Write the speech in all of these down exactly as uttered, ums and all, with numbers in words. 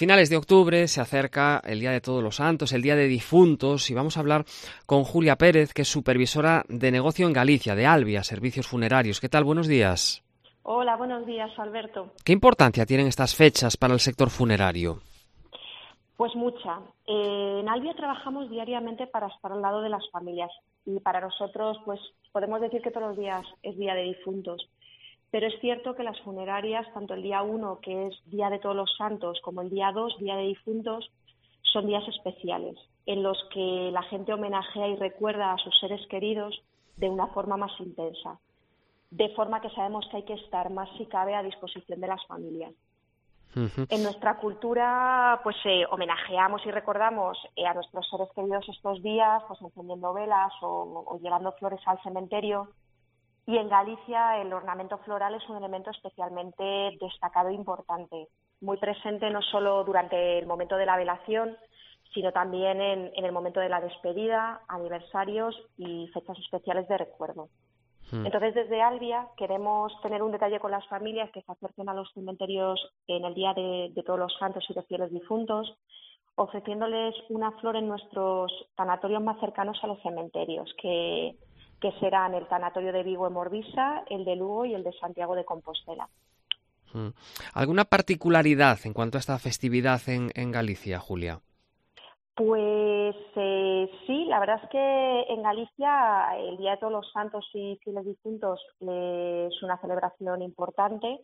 Finales de octubre se acerca el Día de Todos los Santos, el Día de Difuntos, y vamos a hablar con Julia Pérez, que es supervisora de negocio en Galicia, de Albia, Servicios Funerarios. ¿Qué tal? Buenos días. Hola, buenos días, Alberto. ¿Qué importancia tienen estas fechas para el sector funerario? Pues mucha. Eh, en Albia trabajamos diariamente para estar al lado de las familias y para nosotros, pues podemos decir que todos los días es Día de Difuntos. Pero es cierto que las funerarias, tanto el día uno, que es Día de Todos los Santos, como el día dos, Día de Difuntos, son días especiales en los que la gente homenajea y recuerda a sus seres queridos de una forma más intensa, de forma que sabemos que hay que estar más si cabe a disposición de las familias. Uh-huh. En nuestra cultura, pues eh, homenajeamos y recordamos eh, a nuestros seres queridos estos días, pues encendiendo velas o, o llevando flores al cementerio. Y en Galicia el ornamento floral es un elemento especialmente destacado e importante, muy presente no solo durante el momento de la velación, sino también en, en el momento de la despedida, aniversarios y fechas especiales de recuerdo. Mm. Entonces, desde Albia queremos tener un detalle con las familias que se acerquen a los cementerios en el Día de, de Todos los Santos y de Fieles Difuntos, ofreciéndoles una flor en nuestros tanatorios más cercanos a los cementerios, que... que serán el tanatorio de Vigo en Morvisa, el de Lugo y el de Santiago de Compostela. ¿Alguna particularidad en cuanto a esta festividad en, en Galicia, Julia? Pues eh, sí, la verdad es que en Galicia el Día de Todos los Santos y Fieles Difuntos eh, es una celebración importante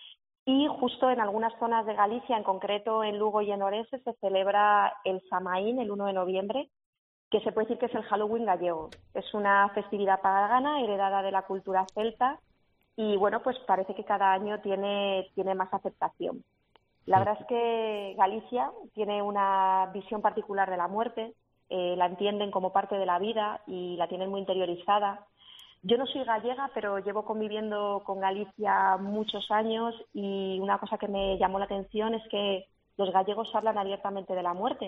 y justo en algunas zonas de Galicia, en concreto en Lugo y en Orense, se celebra el Samaín el uno de noviembre, que se puede decir que es el Halloween gallego. Es una festividad pagana heredada de la cultura celta y, bueno, pues parece que cada año tiene, tiene más aceptación. La verdad es que Galicia tiene una visión particular de la muerte, eh, la entienden como parte de la vida y la tienen muy interiorizada. Yo no soy gallega, pero llevo conviviendo con Galicia muchos años y una cosa que me llamó la atención es que los gallegos hablan abiertamente de la muerte.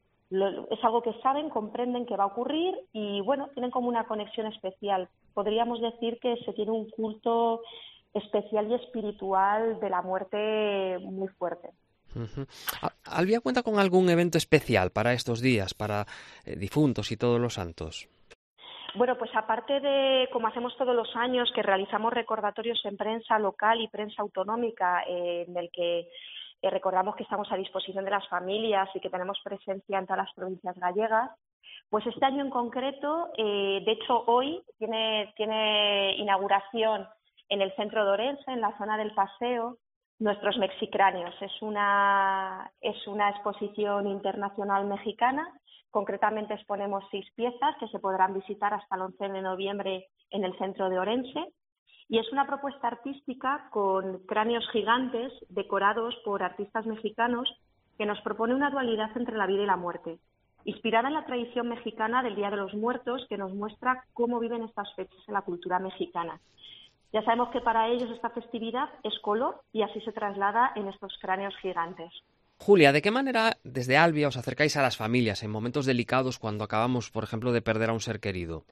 Es algo que saben, comprenden que va a ocurrir y, bueno, tienen como una conexión especial. Podríamos decir que se tiene un culto especial y espiritual de la muerte muy fuerte. Uh-huh. ¿Albia cuenta con algún evento especial para estos días, para eh, difuntos y todos los santos? Bueno, pues aparte de, como hacemos todos los años, que realizamos recordatorios en prensa local y prensa autonómica, eh, en el que Eh, recordamos que estamos a disposición de las familias y que tenemos presencia en todas las provincias gallegas. Pues este año en concreto, eh, de hecho hoy tiene, tiene inauguración en el centro de Orense, en la zona del paseo, nuestros mexicráneos. Es una, es una exposición internacional mexicana. Concretamente exponemos seis piezas que se podrán visitar hasta el once de noviembre en el centro de Orense. Y es una propuesta artística con cráneos gigantes decorados por artistas mexicanos que nos propone una dualidad entre la vida y la muerte, inspirada en la tradición mexicana del Día de los Muertos, que nos muestra cómo viven estas fechas en la cultura mexicana. Ya sabemos que para ellos esta festividad es color y así se traslada en estos cráneos gigantes. Julia, ¿de qué manera desde Albia os acercáis a las familias en momentos delicados cuando acabamos, por ejemplo, de perder a un ser querido?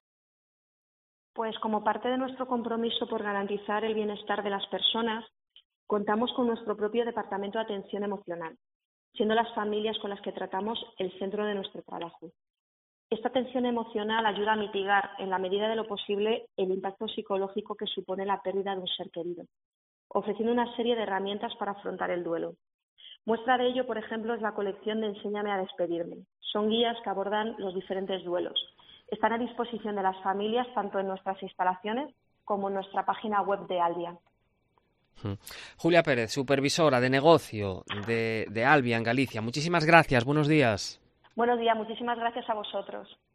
Pues como parte de nuestro compromiso por garantizar el bienestar de las personas, contamos con nuestro propio departamento de atención emocional, siendo las familias con las que tratamos el centro de nuestro trabajo. Esta atención emocional ayuda a mitigar, en la medida de lo posible, el impacto psicológico que supone la pérdida de un ser querido, ofreciendo una serie de herramientas para afrontar el duelo. Muestra de ello, por ejemplo, es la colección de Enséñame a despedirme. Son guías que abordan los diferentes duelos. Están a disposición de las familias tanto en nuestras instalaciones como en nuestra página web de Albia. Julia Pérez, supervisora de negocio de, de Albia en Galicia. Muchísimas gracias, buenos días. Buenos días, muchísimas gracias a vosotros.